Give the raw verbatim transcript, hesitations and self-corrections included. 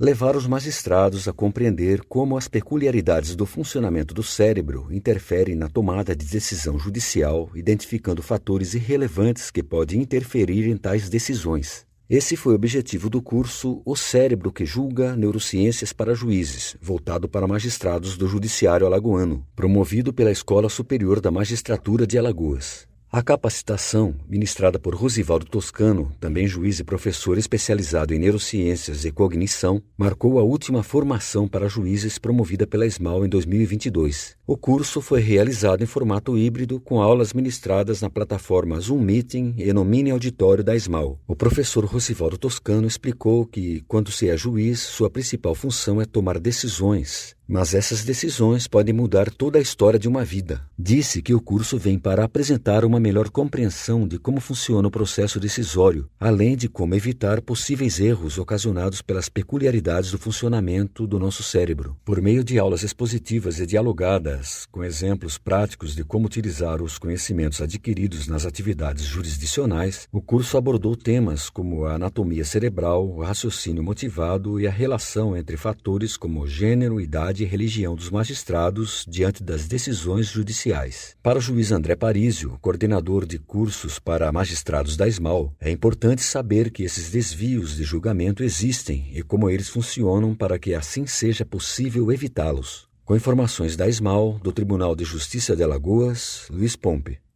levar os magistrados a compreender como as peculiaridades do funcionamento do cérebro interferem na tomada de decisão judicial, identificando fatores irrelevantes que podem interferir em tais decisões. Esse foi o objetivo do curso O Cérebro que Julga, Neurociências para Juízes, voltado para magistrados do Judiciário Alagoano, promovido pela Escola Superior da Magistratura de Alagoas. A capacitação, ministrada por Rosivaldo Toscano, também juiz e professor especializado em neurociências e cognição, marcou a última formação para juízes promovida pela ESMAL em dois mil e vinte e dois. O curso foi realizado em formato híbrido, com aulas ministradas na plataforma Zoom Meeting e no mini auditório da ESMAL. O professor Rosivaldo Toscano explicou que, quando se é juiz, sua principal função é tomar decisões, mas essas decisões podem mudar toda a história de uma vida. Disse que o curso vem para apresentar uma melhor compreensão de como funciona o processo decisório, além de como evitar possíveis erros ocasionados pelas peculiaridades do funcionamento do nosso cérebro. Por meio de aulas expositivas e dialogadas, com exemplos práticos de como utilizar os conhecimentos adquiridos nas atividades jurisdicionais, o curso abordou temas como a anatomia cerebral, o raciocínio motivado e a relação entre fatores como gênero, idade e religião dos magistrados diante das decisões judiciais. Para o juiz André Parísio, coordenador de cursos para magistrados da ESMAL, é importante saber que esses desvios de julgamento existem e como eles funcionam para que assim seja possível evitá-los. Com informações da ESMAL, do Tribunal de Justiça de Alagoas, Luiz Pompe.